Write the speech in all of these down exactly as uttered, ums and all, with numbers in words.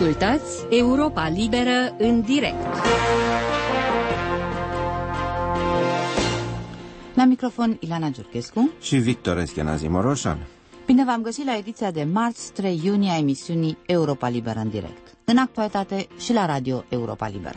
Ascultați Europa Liberă în direct. La microfon Ilana Giurchescu și Victor Eschenazi Moroșan. Bine v-am găsit la ediția de marți trei iunie a emisiunii Europa Liberă în direct. În actualitate și la radio Europa Liberă.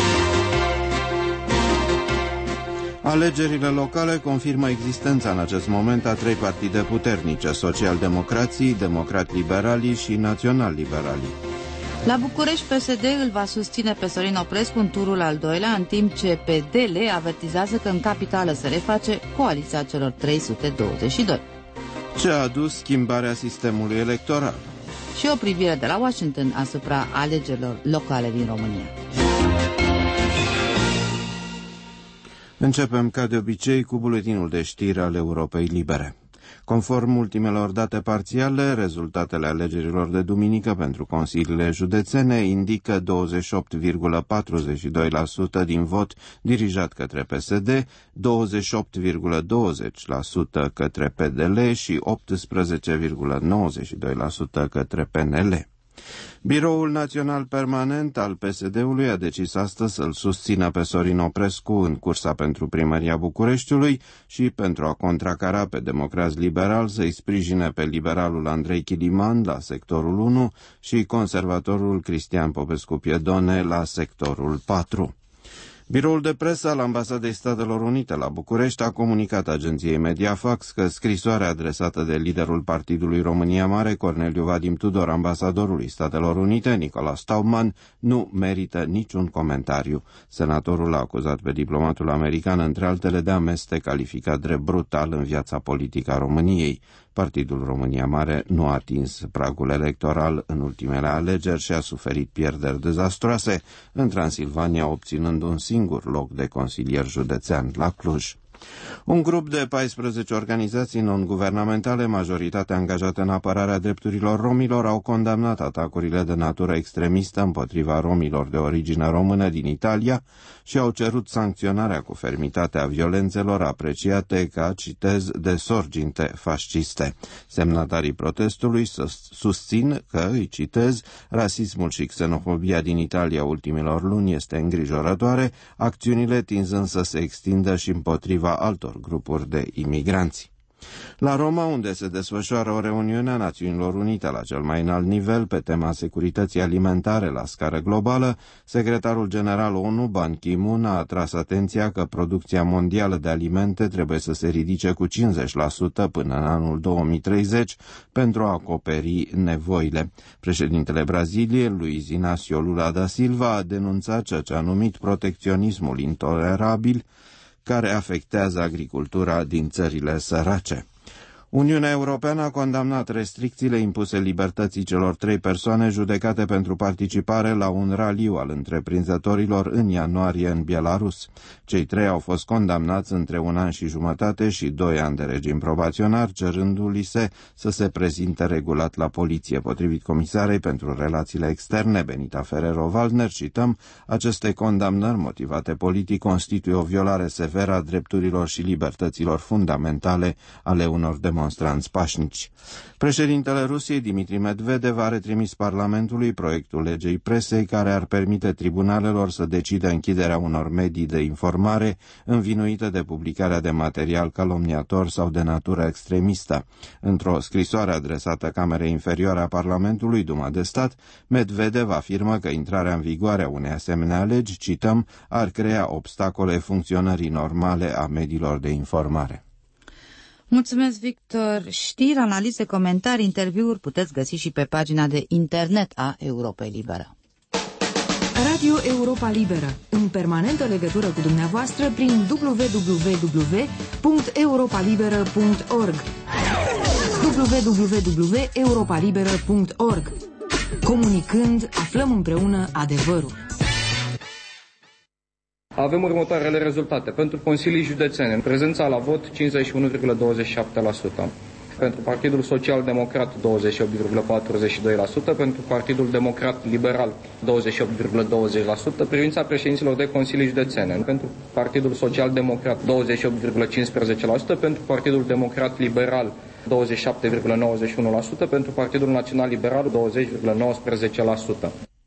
Alegerile locale confirmă existența în acest moment a trei partide puternice: social-democrații, democrat-liberalii și național-liberalii. La București, P S D îl va susține pe Sorin Oprescu în turul al doilea, în timp ce P D L avertizează că în capitală se reface coaliția celor trei sute douăzeci și doi. Ce a adus schimbarea sistemului electoral? Și o privire de la Washington asupra alegerilor locale din România. Începem ca de obicei cu buletinul de știri al Europei Libere. Conform ultimelor date parțiale, rezultatele alegerilor de duminică pentru consiliile județene indică douăzeci și opt virgulă patruzeci și doi la sută din vot dirijat către P S D, douăzeci și opt virgulă douăzeci la sută către P D L și optsprezece virgulă nouăzeci și doi la sută către P N L. Biroul Național Permanent al P S D-ului a decis astăzi să-l susțină pe Sorin Oprescu în cursa pentru primăria Bucureștiului și, pentru a contracara pe democrați liberal, să-i sprijine pe liberalul Andrei Chiliman la sectorul unu și conservatorul Cristian Popescu-Piedone la sectorul patru. Biroul de presă al Ambasadei Statelor Unite la București a comunicat agenției Mediafax că scrisoarea adresată de liderul Partidului România Mare, Corneliu Vadim Tudor, ambasadorului Statelor Unite, Nicolas Staumann, nu merită niciun comentariu. Senatorul a acuzat pe diplomatul american, între altele, de amestec calificat drept brutal în viața politică a României. Partidul România Mare nu a atins pragul electoral în ultimele alegeri și a suferit pierderi dezastroase, în Transilvania obținând un singur loc de consilier județean la Cluj. Un grup de paisprezece organizații non-guvernamentale, majoritatea angajate în apărarea drepturilor romilor, au condamnat atacurile de natură extremistă împotriva romilor de origine română din Italia și au cerut sancționarea cu fermitate a violențelor apreciate ca, citez, de sorginte fasciste. Semnatarii protestului susțin că, îi citez, rasismul și xenofobia din Italia ultimilor luni este îngrijorătoare, acțiunile tinzând să se extindă și împotriva altor grupuri de imigranți. La Roma, unde se desfășoară o reuniune a Națiunilor Unite la cel mai înalt nivel pe tema securității alimentare la scară globală, secretarul general ONU, Ban Ki-moon, a atras atenția că producția mondială de alimente trebuie să se ridice cu cincizeci la sută până în anul două mii treizeci pentru a acoperi nevoile. Președintele Braziliei, Luiz Inácio Lula da Silva, a denunțat ceea ce a numit protecționismul intolerabil care afectează agricultura din țările sărace. Uniunea Europeană a condamnat restricțiile impuse libertății celor trei persoane judecate pentru participare la un raliu al întreprinzătorilor în ianuarie în Belarus. Cei trei au fost condamnați între un an și jumătate și doi ani de regim probaționar, cerându-li se să se prezinte regulat la poliție. Potrivit Comisarei pentru Relațiile Externe, Benita Ferrero-Waldner, cităm, aceste condamnări motivate politic constituie o violare severă a drepturilor și libertăților fundamentale ale unor demonstranți demonstranți pașnici. Președintele Rusiei, Dmitri Medvedev, a retrimis Parlamentului proiectul legei presei care ar permite tribunalelor să decidă închiderea unor medii de informare învinuite de publicarea de material calomniator sau de natură extremistă. Într-o scrisoare adresată Camerei Inferioare a Parlamentului, Duma de Stat, Medvedev afirmă că intrarea în vigoare a unei asemenea legi, cităm, ar crea obstacole funcționării normale a mediilor de informare. Mulțumesc, Victor. Știri, analize, comentarii, interviuri puteți găsi și pe pagina de internet a Europei Liberă. Radio Europa Liberă, în permanentă legătură cu dumneavoastră prin w w w punct europa liberă punct org w w w punct europa liberă punct org. Comunicând, aflăm împreună adevărul. Avem următoarele rezultate. Pentru consilii județene, în prezența la vot cincizeci și unu virgulă douăzeci și șapte la sută. Pentru Partidul Social Democrat douăzeci și opt virgulă patruzeci și doi la sută, pentru Partidul Democrat Liberal douăzeci și opt virgulă douăzeci la sută, privința președinților de consilii județene. Pentru Partidul Social Democrat douăzeci și opt virgulă cincisprezece la sută, pentru Partidul Democrat Liberal douăzeci și șapte virgulă nouăzeci și unu la sută, pentru Partidul Național Liberal douăzeci virgulă nouăsprezece la sută.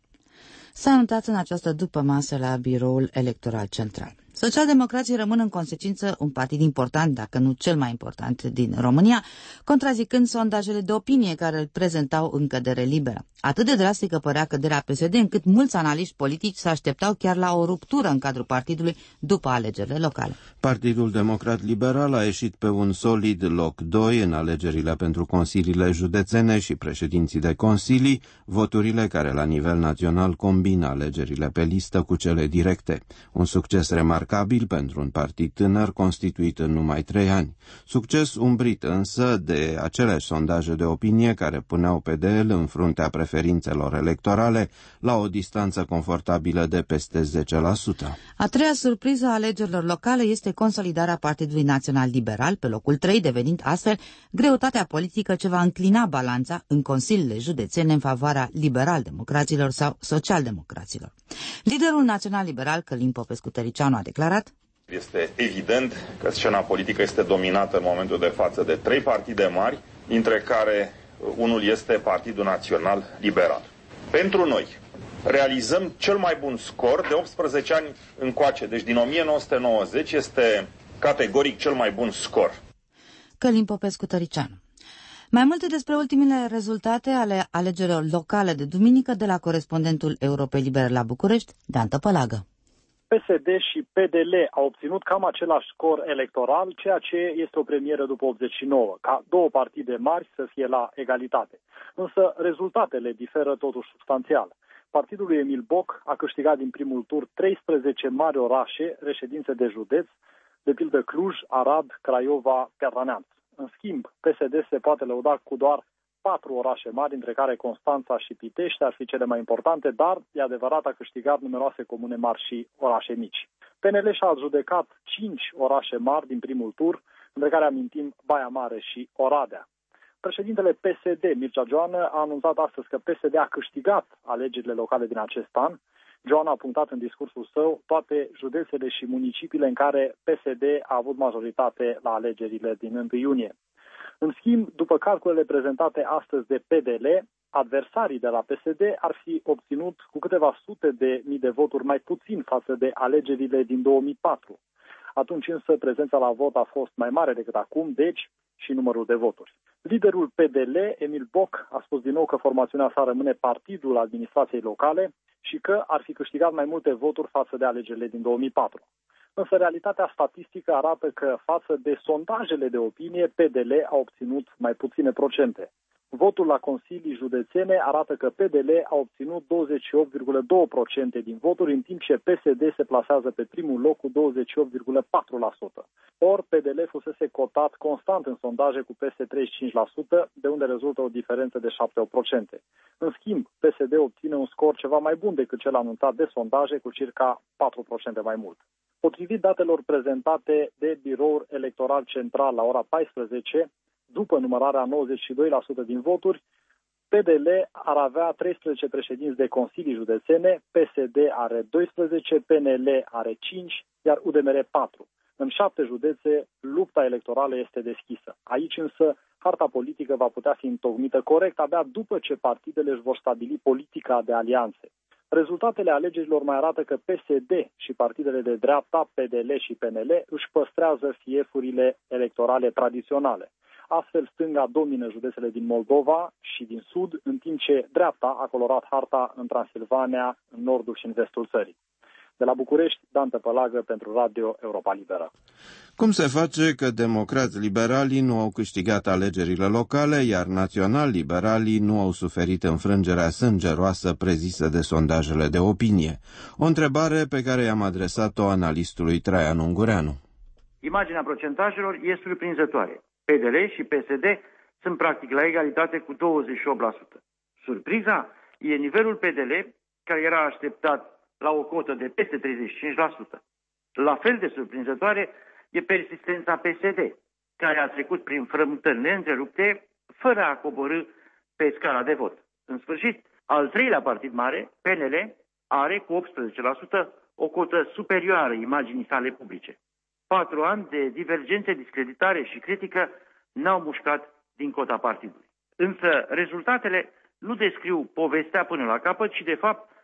s-a anunțat în această dupămasă la Biroul Electoral Central. Socialdemocrații rămân în consecință un partid important, dacă nu cel mai important din România, contrazicând sondajele de opinie care îl prezentau în cădere liberă. Atât de drastică părea căderea P S D, încât mulți analiști politici se așteptau chiar la o ruptură în cadrul partidului după alegerile locale. Partidul Democrat Liberal a ieșit pe un solid loc doi în alegerile pentru consiliile județene și președinții de consilii, voturile care la nivel național combină alegerile pe listă cu cele directe. Un succes remarcabil pentru un partid tânăr constituit în numai trei ani. Succes umbrit însă de aceleași sondaje de opinie care puneau P D L în fruntea preferințelor electorale la o distanță confortabilă de peste zece la sută. A treia surpriză a alegerilor locale este consolidarea Partidului Național Liberal, pe locul trei, devenind astfel greutatea politică ce va înclina balanța în consiliile județene în favoarea liberal-democraților sau social-democraților. Liderul național liberal, Călin Popescu-Tăricianu, a declarat: Este evident că scena politică este dominată în momentul de față de trei partide mari, dintre care unul este Partidul Național Liberal. Pentru noi, realizăm cel mai bun scor de optsprezece ani încoace, deci din o mie nouă sute nouăzeci este categoric cel mai bun scor. Călin Popescu-Tăricianu. Mai multe despre ultimele rezultate ale alegerilor locale de duminică de la corespondentul Europei Libere la București, Dan Tăpălagă. P S D și P D L au obținut cam același scor electoral, ceea ce este o premieră după optzeci și nouă, ca două partide mari să fie la egalitate. Însă rezultatele diferă totuși substanțial. Partidul lui Emil Boc a câștigat din primul tur treisprezece mari orașe, reședințe de județ, de pildă Cluj, Arad, Craiova, Piatra Neamț. În schimb, P S D se poate lăuda cu doar patru orașe mari, dintre care Constanța și Pitești ar fi cele mai importante, dar, e adevărat, a câștigat numeroase comune mari și orașe mici. P N L și-a adjudecat cinci orașe mari din primul tur, între care amintim Baia Mare și Oradea. Președintele P S D, Mircea Joană, a anunțat astăzi că P S D a câștigat alegerile locale din acest an. Joană a punctat în discursul său toate județele și municipiile în care P S D a avut majoritate la alegerile din întâi iunie. În schimb, după calculele prezentate astăzi de P D L, adversarii de la P S D ar fi obținut cu câteva sute de mii de voturi mai puțin față de alegerile din două mii patru. Atunci însă prezența la vot a fost mai mare decât acum, deci și numărul de voturi. Liderul P D L, Emil Boc, a spus din nou că formațiunea sa rămâne partidul administrației locale și că ar fi câștigat mai multe voturi față de alegerile din două mii patru. Însă realitatea statistică arată că față de sondajele de opinie, P D L a obținut mai puține procente. Votul la consilii județene arată că P D L a obținut douăzeci și opt virgulă doi la sută din voturi, în timp ce P S D se plasează pe primul loc cu douăzeci și opt virgulă patru la sută. Or, P D L fusese cotat constant în sondaje cu peste treizeci și cinci la sută, de unde rezultă o diferență de șapte la sută. În schimb, P S D obține un scor ceva mai bun decât cel anunțat de sondaje, cu circa patru la sută mai mult. Potrivit datelor prezentate de Biroul Electoral Central la ora paisprezece, după numărarea nouăzeci și doi la sută din voturi, P D L ar avea treisprezece președinți de consilii județene, P S D are doisprezece, P N L are cinci, iar U D M R patru. În șapte județe, lupta electorală este deschisă. Aici însă, harta politică va putea fi întocmită corect abia după ce partidele își vor stabili politica de alianțe. Rezultatele alegerilor mai arată că P S D și partidele de dreapta, P D L și P N L, își păstrează fiefurile electorale tradiționale. Astfel, stânga domină județele din Moldova și din sud, în timp ce dreapta a colorat harta în Transilvania, în nordul și în vestul țării. De la București, Dan Tăpălagă pentru Radio Europa Liberă. Cum se face că democrați liberalii nu au câștigat alegerile locale, iar național-liberalii nu au suferit înfrângerea sângeroasă prezisă de sondajele de opinie? O întrebare pe care i-am adresat-o analistului Traian Ungureanu. Imaginea procentajelor e surprinzătoare. P D L și P S D sunt practic la egalitate cu douăzeci și opt la sută. Surpriza e nivelul P D L, care era așteptat la o cotă de peste treizeci și cinci la sută. La fel de surprinzătoare e persistența P S D, care a trecut prin frământări neîntrerupte, fără a coborî pe scala de vot. În sfârșit, al treilea partid mare, P N L, are cu optsprezece la sută o cotă superioară imaginii sale publice. Patru ani de divergențe, discreditare și critică n-au mușcat din cota partidului. Însă rezultatele nu descriu povestea până la capăt, ci de fapt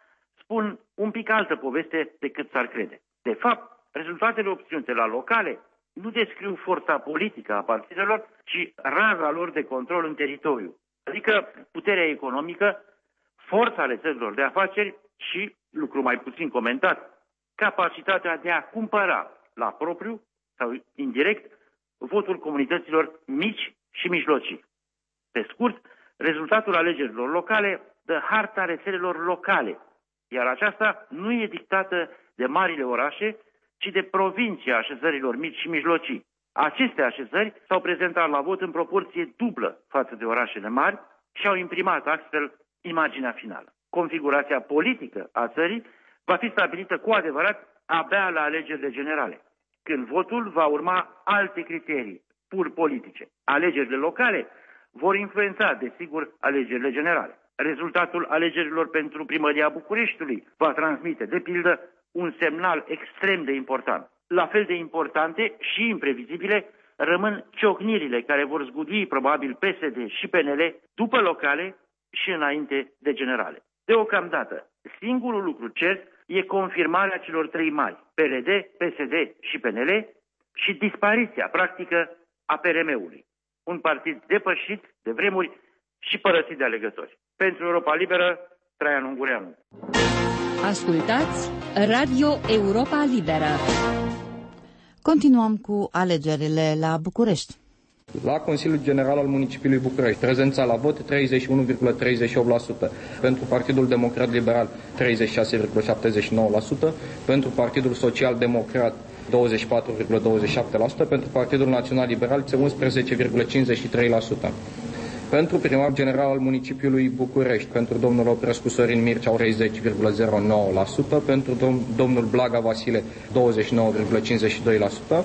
spun un pic altă poveste decât s-ar crede. De fapt, rezultatele obținute la locale nu descriu forța politică a partidelor, ci raza lor de control în teritoriu, adică puterea economică, forța ale țărilor de afaceri și, lucru mai puțin comentat, capacitatea de a cumpăra la propriu sau indirect votul comunităților mici și mijlocii. Pe scurt, rezultatul alegerilor locale dă harta rețelelor locale, iar aceasta nu e dictată de marile orașe, ci de provincia așezărilor mici și mijlocii. Aceste așezări s-au prezentat la vot în proporție dublă față de orașele mari și au imprimat astfel imaginea finală. Configurația politică a țării va fi stabilită cu adevărat abia la alegerile generale, când votul va urma alte criterii pur politice. Alegerile locale vor influența, desigur, alegerile generale. Rezultatul alegerilor pentru primăria Bucureștiului va transmite, de pildă, un semnal extrem de important. La fel de importante și imprevizibile rămân ciocnirile care vor zgudui probabil P S D și P N L după locale și înainte de generale. Deocamdată, singurul lucru cert e confirmarea celor trei mari, P R D, P S D și P N L, și dispariția practică a P R M-ului, un partid depășit de vremuri și părăsit de alegători. Pentru Europa Liberă, Traian Ungureanu. Ascultați Radio Europa Liberă. Continuăm cu alegerile la București. La Consiliul General al Municipiului București, prezența la vot treizeci și unu virgulă treizeci și opt la sută, pentru Partidul Democrat Liberal treizeci și șase virgulă șaptezeci și nouă la sută, pentru Partidul Social Democrat douăzeci și patru virgulă douăzeci și șapte la sută, pentru Partidul Național Liberal unsprezece virgulă cincizeci și trei la sută. Pentru primar general al municipiului București, pentru domnul Oprescu Sorin Mircea treizeci virgulă zero nouă la sută, pentru dom- domnul Blaga Vasile douăzeci și nouă virgulă cincizeci și doi la sută.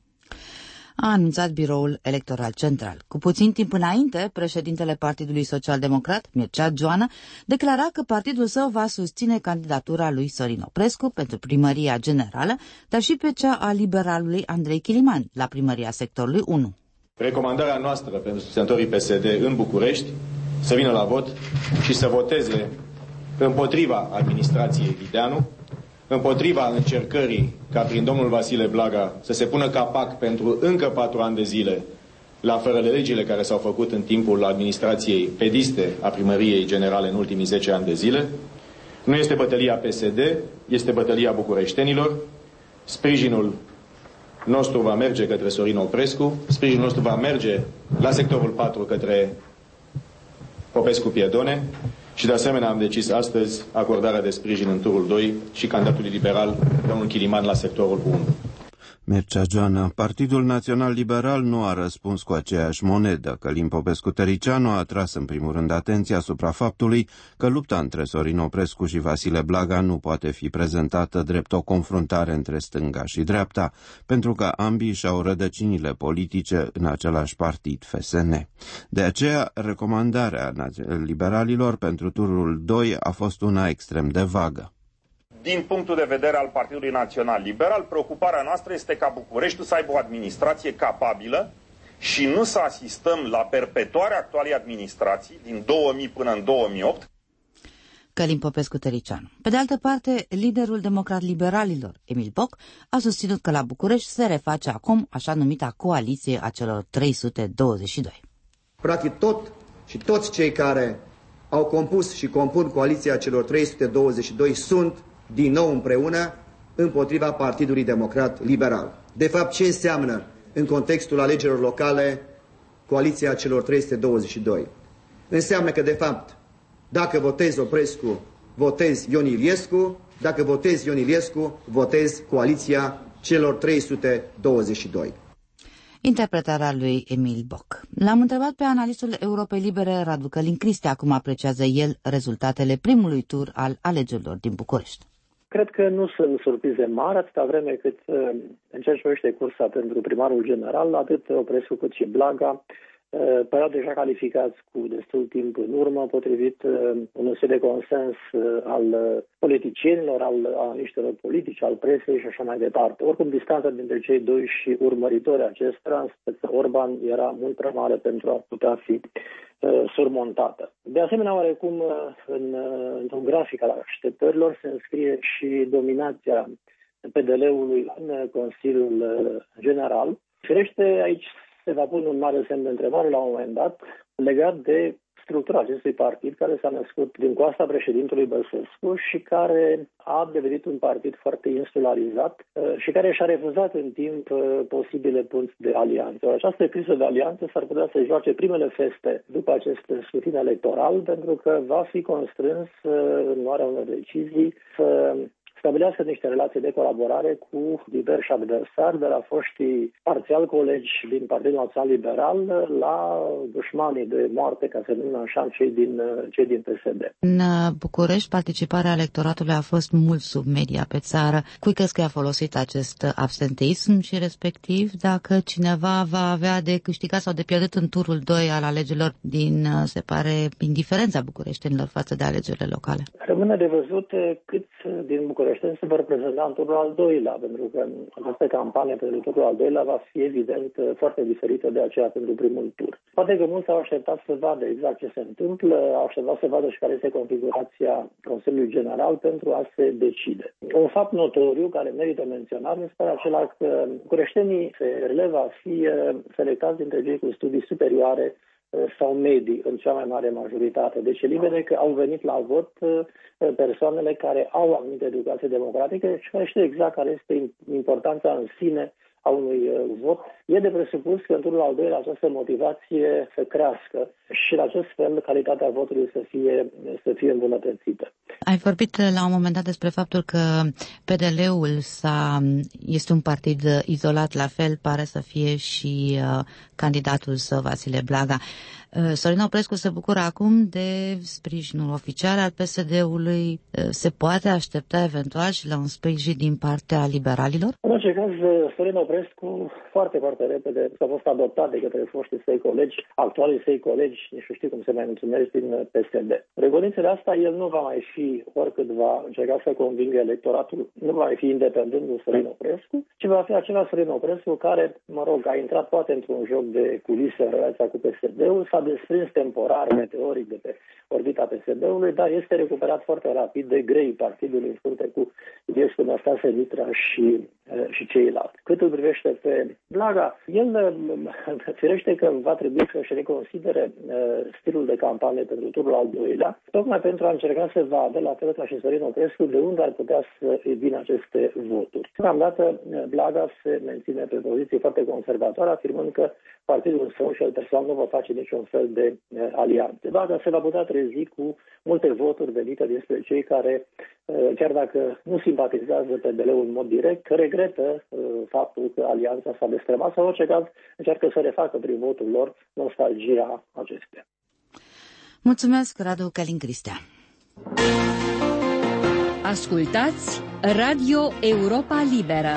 A anunțat Biroul Electoral Central. Cu puțin timp înainte, președintele Partidului Social Democrat, Mircea Joană, declara că partidul său va susține candidatura lui Sorin Oprescu pentru primăria generală, dar și pe cea a liberalului Andrei Chiliman la primăria sectorului unu. Recomandarea noastră pentru susținătorii P S D în București să vină la vot și să voteze împotriva administrației Videanu, împotriva încercării ca prin domnul Vasile Blaga să se pună capac pentru încă patru ani de zile la fărălegile care s-au făcut în timpul administrației pediste a primăriei generale în ultimii zece ani de zile. Nu este bătălia P S D, este bătălia bucureștenilor. Sprijinul nostru va merge către Sorin Oprescu, sprijinul nostru va merge la sectorul patru către Popescu Piedone și de asemenea am decis astăzi acordarea de sprijin în turul doi și candidatului liberal, domnul Chiliman, la sectorul unu. Mircea Joană, Partidul Național Liberal nu a răspuns cu aceeași monedă. Călin Popescu-Tăricianu a atras în primul rând atenția asupra faptului că lupta între Sorin Oprescu și Vasile Blaga nu poate fi prezentată drept o confruntare între stânga și dreapta, pentru că ambii și-au rădăcinile politice în același partid, F S N. De aceea, recomandarea liberalilor pentru turul doi a fost una extrem de vagă. Din punctul de vedere al Partidului Național Liberal, preocuparea noastră este ca Bucureștiul să aibă o administrație capabilă și nu să asistăm la perpetuarea actualei administrații din două mii până în două mii opt. Călin Popescu-Tăricianu. Pe de altă parte, liderul democrat-liberalilor, Emil Boc, a susținut că la București se reface acum așa numita coaliție a celor trei sute douăzeci și doi. Practic tot și toți cei care au compus și compun coaliția celor trei sute douăzeci și doi sunt din nou împreună împotriva Partidului Democrat Liberal. De fapt, ce înseamnă în contextul alegerilor locale coaliția celor trei sute douăzeci și doi? Înseamnă că, de fapt, dacă votezi Oprescu, votezi Ion Iliescu, dacă votezi Ion Iliescu, votezi coaliția celor trei sute douăzeci și doi. Interpretarea lui Emil Boc. L-am întrebat pe analistul Europei Libere, Radu Călin Cristea, cum apreciază el rezultatele primului tur al alegerilor din București. Cred că nu sunt surprize mari, atâta vreme cât în ceea ce privește cursa pentru primarul general, atât Oprescu cât și Blaga păreau deja calificați cu destul timp în urmă, potrivit unui set de consens al politicienilor, al analiștilor politici, al presei și așa mai departe. Oricum, distanța dintre cei doi și urmăritori acestora, în speță Orban, era mult prea mare pentru a putea fi surmontată. De asemenea, oarecum în, într-un grafic al așteptărilor se înscrie și dominația P D L-ului în Consiliul General. Firește, aici se va pune un mare semn de întrebare la un moment dat legat de structura acestui partid care s-a născut din coasta președintelui Băsescu și care a devenit un partid foarte insularizat și care și-a refuzat în timp posibile punți de alianță. Această criză de alianță s-ar putea să joace primele feste după acest scrutin electoral, pentru că va fi constrâns în luarea unor decizii să stabilească niște relații de colaborare cu diversi adversari, de la foștii parțial colegi din Partidul Național Liberal la dușmanii de moarte, ca să numim așa, cei din, cei din P S D. În București, participarea electoratului a fost mult sub media pe țară. Cui crezi că a folosit acest absenteism și respectiv dacă cineva va avea de câștigat sau de pierdut în turul doi al alegerilor din, se pare, indiferența bucureștenilor față de alegerile locale? Rămâne de văzut cât din București se vor prezenta în turul al doilea, pentru că această campanie pentru turul al doilea va fi evident foarte diferită de aceea pentru primul tur. Poate că mulți au așteptat să vadă exact ce se întâmplă, au așteptat să vadă și care este configurația Consiliului General pentru a se decide. Un fapt notoriu care merită menționat este acela că bucureștenii se relevă a fi selectați dintre cei cu studii superioare sau medii în cea mai mare majoritate. Deci e limpede că au venit la vot persoanele care au anumite educație democratică și care știu exact care este importanța în sine a unui vot. E de presupus că în turul al doilea această motivație să crească și în acest fel calitatea votului să fie, să fie îmbunătățită. Ai vorbit la un moment dat despre faptul că P D L-ul s-a, este un partid izolat, la fel pare să fie și uh, candidatul său, Vasile Blaga. Uh, Sorin Oprescu se bucură acum de sprijinul oficial al P S D-ului. Uh, se poate aștepta eventual și la un sprijin din partea liberalilor? În orice caz, Sorin Oprescu foarte, foarte repede a fost adoptat de către foștii săi colegi, actualii săi colegi, nici nu știu cum se mai mulțumesc, din P S D. Recondițiile asta, el nu va mai fi, oricât va încerca să convingă electoratul, nu va mai fi independentul Sorin Oprescu, ci va fi acela Sorin Oprescu care, mă rog, a intrat poate într-un joc de culise în relația cu P S D-ul, s-a desprins temporar, meteoric de pe orbita P S D-ului, dar este recuperat foarte rapid de grei partidului în frunte cu Iliescu, Năstase Mitra și, și ceilalți. Cât îl privește pe Blaga, el firește că va trebui să-și reconsidere stilul de campanie pentru turul al doilea, tocmai pentru a încerca să vadă, la fel ca și Sorin Oprescu, de unde ar putea să vină aceste voturi. Deocamdată, Blaga se menține pe poziție foarte conservatoare, afirmând că partidul său și el personal nu va face niciun fel de alianțe. Blaga se va putea trezi cu multe voturi venite despre cei care, chiar dacă nu simpatizează P D L-ul în mod direct, regretă faptul că alianța s-a destrămat sau, în orice caz, încearcă să refacă prin votul lor nostalgia acestea. Mulțumesc, Radu Călin Cristea. Ascultați Radio Europa Liberă.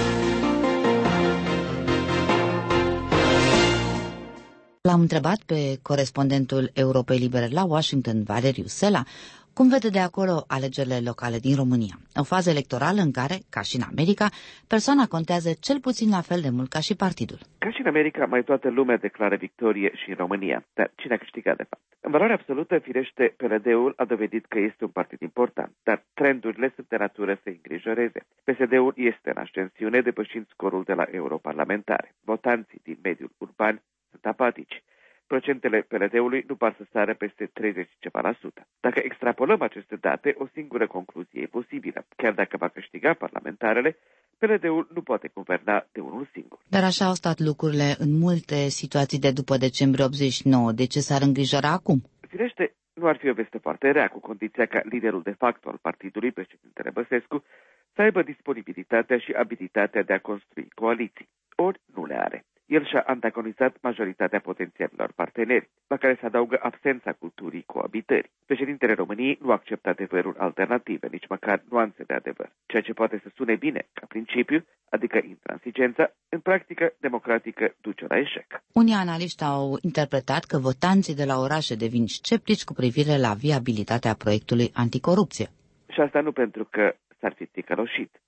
L-am întrebat pe corespondentul Europei Libere la Washington, Valeriu Sela, cum vede de acolo alegerile locale din România, o fază electorală în care, ca și în America, persoana contează cel puțin la fel de mult ca și partidul. Ca și în America, mai toată lumea declară victorie și în România. Dar cine a câștigat, de fapt? În valoare absolută, firește, P L D-ul a dovedit că este un partid important, dar trendurile sunt de natură să îngrijoreze. P S D-ul este în ascensiune, depășind scorul de la europarlamentare. Votanții din mediul urban sunt apatici. Procentele P L D-ului nu par să sară peste treizeci ceva la sută. Dacă extrapolăm aceste date, o singură concluzie e posibilă. Chiar dacă va câștiga parlamentarele, P L D-ul nu poate guverna de unul singur. Dar așa au stat lucrurile în multe situații de după decembrie optzeci și nouă. De ce s-ar îngrijora acum? Firește, nu ar fi o veste foarte rea, cu condiția ca liderul de facto al partidului, președintele Băsescu, să aibă disponibilitatea și abilitatea de a construi coaliții. Ori nu le are. El și-a antagonizat majoritatea potențialilor parteneri, la care se adaugă absența culturii coabitării. Președintele României nu acceptă adevărul alternative, nici măcar nuanțe de adevăr. Ceea ce poate să sune bine ca principiu, adică intransigența, în practică democratică duce la eșec. Unii analiști au interpretat că votanții de la orașe devin sceptici cu privire la viabilitatea proiectului anticorupție. Și asta nu pentru că s-ar fi ticăloșit,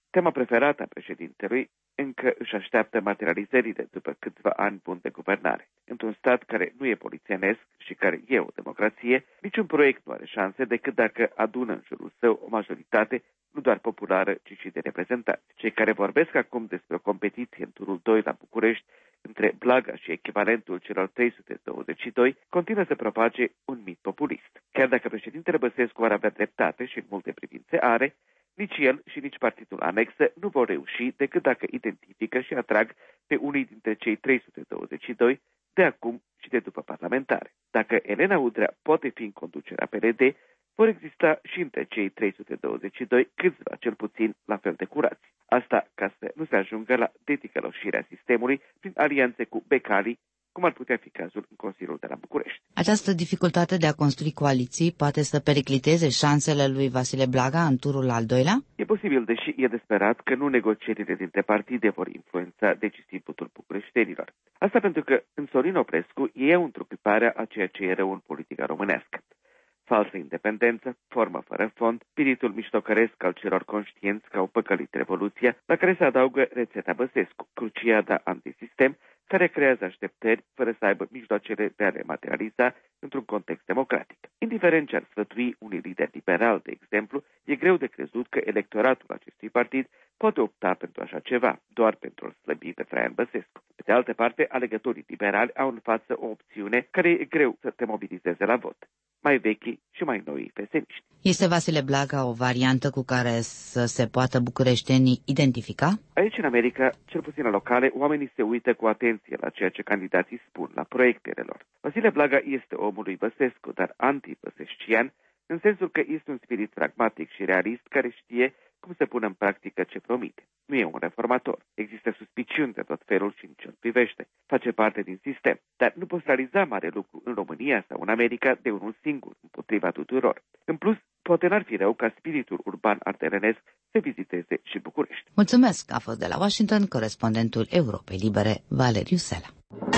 Tema preferată a președintelui încă își așteaptă materializările după câțiva ani buni de guvernare. Într-un stat care nu e polițienesc și care e o democrație, niciun proiect nu are șanse decât dacă adună în jurul său o majoritate nu doar populară, ci și de reprezentanți. Cei care vorbesc acum despre o competiție în turul doi la București între Blaga și echivalentul celor trei sute douăzeci și doi continuă să propage un mit populist. Chiar dacă președintele Băsescu ar avea dreptate și în multe privințe are, nici el și nici partidul anexă nu vor reuși decât dacă identifică și atrag pe unii dintre cei trei sute douăzeci și doi de acum și de după parlamentare. Dacă Elena Udrea poate fi în conducerea P L D, vor exista și între cei trei sute douăzeci și doi câțiva cel puțin la fel de curați. Asta ca să nu se ajungă la deticăloșirea sistemului prin alianțe cu becalii, cum ar putea fi cazul în Consiliul de la București. Această dificultate de a construi coaliții poate să pericliteze șansele lui Vasile Blaga în turul al doilea? E posibil, deși e desperat că nu negocierile dintre partide vor influența decisiv votul bucureștenilor. Asta pentru că în Sorin Oprescu e întrupiparea a ceea ce e rău în politica românească. Falsă independență, formă fără fond, spiritul miștocăresc al celor conștienți că au păcălit revoluția, la care se adaugă rețeta Băsescu, cruciada antisistem, care creează așteptări fără să aibă mijloacele de a le materializa într-un context democratic. Indiferent ce ar sfătui unii lideri liberali, de exemplu, e greu de crezut că electoratul acestui partid poate opta pentru așa ceva, doar pentru a slăbi pe Traian Băsescu. Pe de altă parte, alegătorii liberali au în față o opțiune care e greu să te mobilizeze la vot. Mai vechi și mai noi pesemiști. Este Vasile Blaga o variantă cu care să se poată bucureștenii identifica? Aici, în America, cel puțin la locale, oamenii se uită cu atenție la ceea ce candidații spun, la proiectele lor. Vasile Blaga este omul lui Băsescu, dar anti-băsescian, în sensul că este un spirit pragmatic și realist care știe cum se pune în practică ce promite. Nu e un reformator. Există suspiciuni de tot felul și în ce privește. Face parte din sistem. Dar nu poți realiza mare lucru în România sau în America de unul singur, împotriva tuturor. În plus, poate n-ar fi rău ca spiritul urban ardelenesc să viziteze și București. Mulțumesc! A fost de la Washington corespondentul Europei Libere, Valeriu Sela.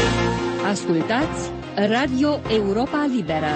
Ascultați Radio Europa Liberă.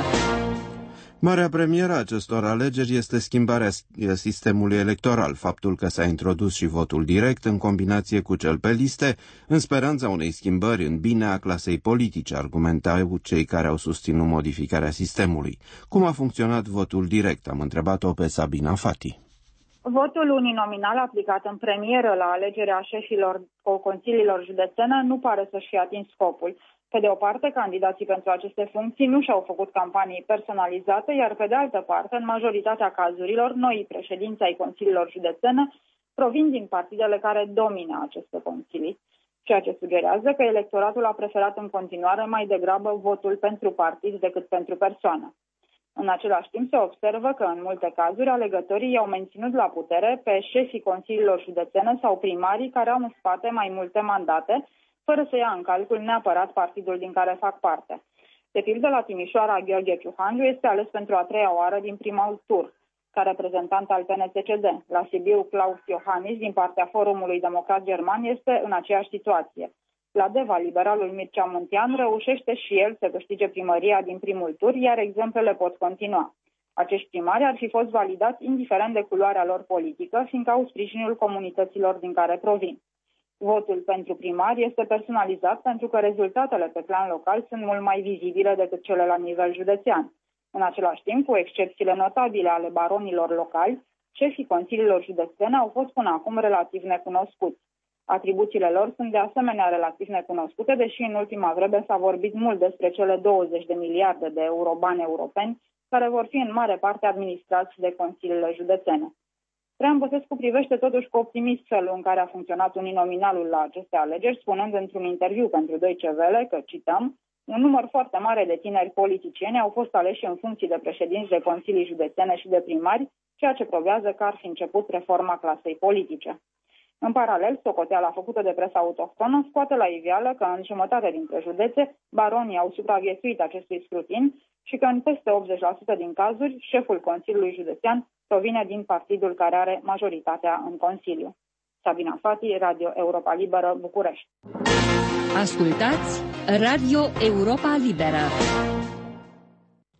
Marea premieră a acestor alegeri este schimbarea sistemului electoral, faptul că s-a introdus și votul direct în combinație cu cel pe liste, în speranța unei schimbări în bine a clasei politice, argumentau cei care au susținut modificarea sistemului. Cum a funcționat votul direct? Am întrebat-o pe Sabina Fati. Votul uninominal aplicat în premieră la alegerea șefilor consiliilor județene nu pare să-și fi atins scopul. Pe de o parte, candidații pentru aceste funcții nu și-au făcut campanii personalizate, iar pe de altă parte, în majoritatea cazurilor, noi președinți ai consiliilor județene provin din partidele care domină aceste consilii, ceea ce sugerează că electoratul a preferat în continuare mai degrabă votul pentru partid decât pentru persoană. În același timp, se observă că în multe cazuri alegătorii i-au menținut la putere pe șefii consiliilor județene sau primarii care au în spate mai multe mandate, fără să ia în calcul neapărat partidul din care fac parte. De pildă, la Timișoara, Gheorghe Ciuhangiu este ales pentru a treia oară din primul tur, ca reprezentant al P N S C D. La Sibiu, Klaus Iohannis, din partea Forumului Democrat German, este în aceeași situație. La Deva, liberalul Mircea Muntean reușește și el să câștige primăria din primul tur, iar exemplele pot continua. Acești primari ar fi fost validați indiferent de culoarea lor politică, fiindcă au sprijinul comunităților din care provin. Votul pentru primari este personalizat pentru că rezultatele pe plan local sunt mult mai vizibile decât cele la nivel județean. În același timp, cu excepțiile notabile ale baronilor locali, șefii consiliilor județene au fost până acum relativ necunoscuți. Atribuțiile lor sunt de asemenea relativ necunoscute, deși în ultima vreme s-a vorbit mult despre cele douăzeci de miliarde de euro bani europeni, care vor fi în mare parte administrați de consiliile județene. Traian Băsescu privește totuși cu optimism felul în care a funcționat uninominalul la aceste alegeri, spunând într-un interviu pentru Deutsche Welle că, cităm, un număr foarte mare de tineri politicieni au fost aleși în funcții de președinți de consilii județene și de primari, ceea ce probează că ar fi început reforma clasei politice. În paralel, socoteala făcută de presa autohtonă scoate la iveală că în jumătate dintre județe baronii au supraviețuit acestui scrutin și că în peste optzeci la sută din cazuri șeful Consiliului Județean provine din partidul care are majoritatea în Consiliu. Sabina Fati, Radio Europa Liberă, București. Ascultați Radio Europa Liberă.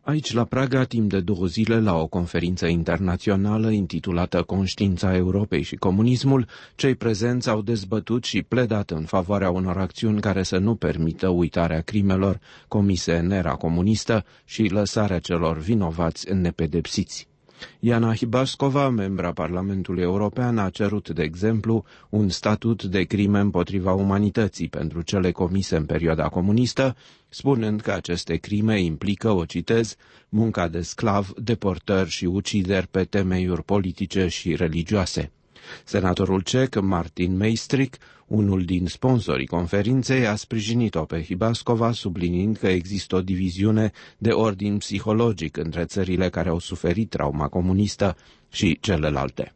Aici, la Praga, timp de două zile, la o conferință internațională intitulată Conștiința Europei și Comunismul, cei prezenți au dezbătut și pledat în favoarea unor acțiuni care să nu permită uitarea crimelor comise în era comunistă și lăsarea celor vinovați nepedepsiți. Iana Hibascova, membra Parlamentului European, a cerut, de exemplu, un statut de crime împotriva umanității pentru cele comise în perioada comunistă, spunând că aceste crime implică, o citez, munca de sclav, deportări și ucideri pe temeiuri politice și religioase. Senatorul ceh Martin Meistric, unul din sponsorii conferinței, a sprijinit-o pe Hibascova, subliniind că există o diviziune de ordin psihologic între țările care au suferit trauma comunistă și celelalte.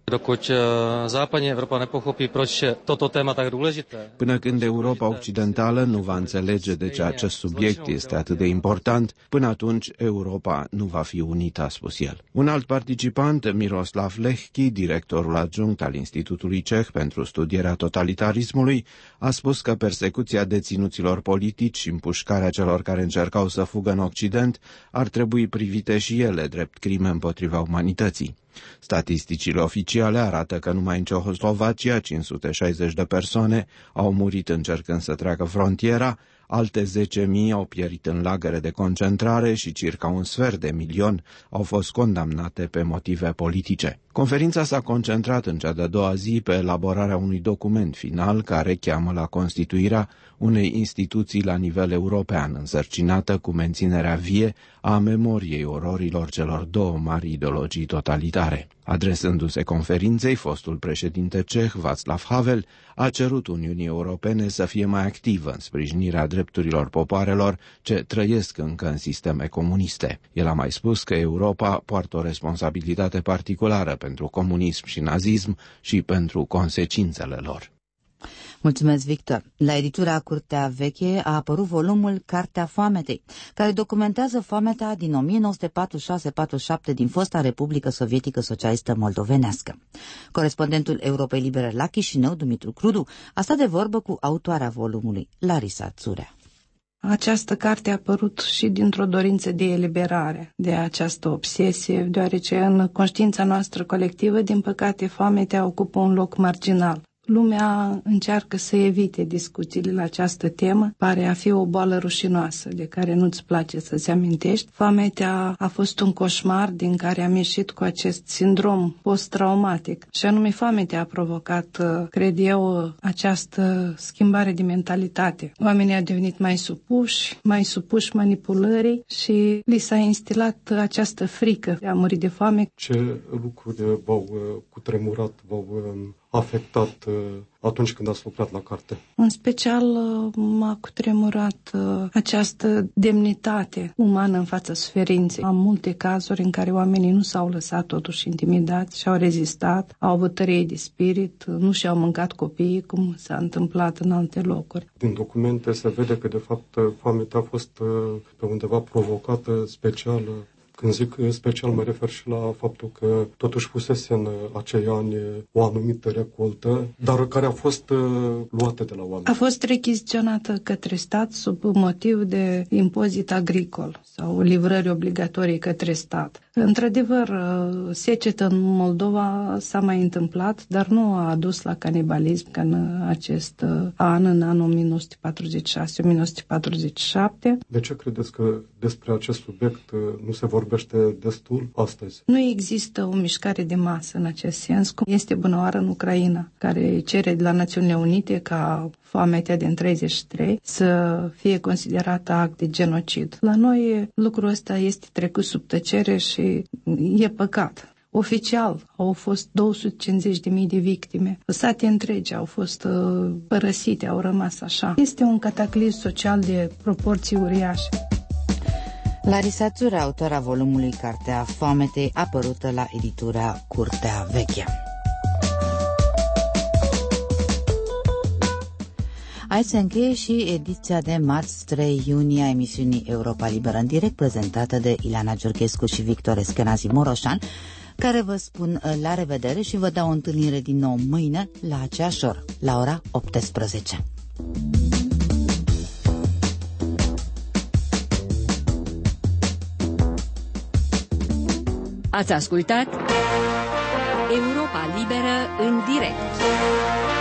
Până când Europa Occidentală nu va înțelege de ce acest subiect este atât de important, până atunci Europa nu va fi unită, a spus el. Un alt participant, Miroslav Lehki, directorul adjunct al Institutului Ceh pentru studierea totalitarismului, a spus că persecuția deținuților politici și împușcarea celor care încercau să fugă în Occident ar trebui privite și ele drept crime împotriva umanității. Statisticile oficiale arată că numai în Cehoslovacia cinci sute șaizeci de persoane au murit încercând să treacă frontiera, alte zece mii au pierit în lagăre de concentrare și circa un sfert de milion au fost condamnate pe motive politice. Conferința s-a concentrat în cea de-a doua zi pe elaborarea unui document final care cheamă la constituirea unei instituții la nivel european, însărcinată cu menținerea vie a memoriei ororilor celor două mari ideologii totalitare. Adresându-se conferinței, fostul președinte ceh, Václav Havel, a cerut Uniunii Europene să fie mai activă în sprijinirea drepturilor popoarelor ce trăiesc încă în sisteme comuniste. El a mai spus că Europa poartă o responsabilitate particulară pentru comunism și nazism și pentru consecințele lor. Mulțumesc, Victor. La editura Curtea Veche a apărut volumul Cartea Foametei, care documentează foametea din o mie nouă sute patruzeci și șase patruzeci și șapte din fosta Republică Sovietică Socialistă Moldovenească. Corespondentul Europei Libere la Chișinău, Dumitru Crudu, a stat de vorbă cu autoarea volumului, Larisa Țurea. Această carte a apărut și dintr-o dorință de eliberare de această obsesie, deoarece în conștiința noastră colectivă, din păcate, foametea ocupă un loc marginal. Lumea încearcă să evite discuțiile la această temă, pare a fi o boală rușinoasă de care nu-ți place să-ți amintești. Foametea a fost un coșmar din care am ieșit cu acest sindrom post-traumatic și anume foametea a provocat, cred eu, această schimbare de mentalitate. Oamenii au devenit mai supuși, mai supuși manipulării și li s-a instilat această frică de a muri de foame. Ce lucruri v-au cutremurat, v-au afectat atunci când ați lucrat la carte? În special m-a cutremurat această demnitate umană în fața suferinței. Am multe cazuri în care oamenii nu s-au lăsat totuși intimidați și au rezistat, au avut tărie de spirit, nu și-au mâncat copiii, cum s-a întâmplat în alte locuri. Din documente se vede că, de fapt, foametea a fost pe undeva provocată special. Când zic special, mă refer și la faptul că totuși fusese în acei ani o anumită recoltă, dar care a fost luată de la oameni. A fost rechiziționată către stat sub motiv de impozit agricol sau livrări obligatorii către stat. Într-adevăr, secetă în Moldova s-a mai întâmplat, dar nu a adus la canibalism ca în acest an, în anul o mie nouă sute patruzeci și șase o mie nouă sute patruzeci și șapte. De ce credeți că despre acest subiect nu se vorbește destul astăzi? Nu există o mișcare de masă în acest sens, cum este bunăoară în Ucraina, care cere de la Națiunile Unite ca foametea din treizeci și trei să fie considerată act de genocid. La noi lucrul ăsta este trecut sub tăcere și e păcat. Oficial au fost două sute cincizeci de mii de victime. Sate întregi au fost uh, părăsite, au rămas așa. Este un cataclism social de proporții uriașe. Larisa Țurea, autora volumului Cartea Foametei, apărută la editura Curtea Veche. Aici se încheie și ediția de marți trei iunie a emisiunii Europa Liberă în direct, prezentată de Ileana Georghescu și Victor Eschenazi Moroșan, care vă spun la revedere și vă dau o întâlnire din nou mâine la aceeași oră, la ora optsprezece. Ați ascultat Europa Liberă în direct.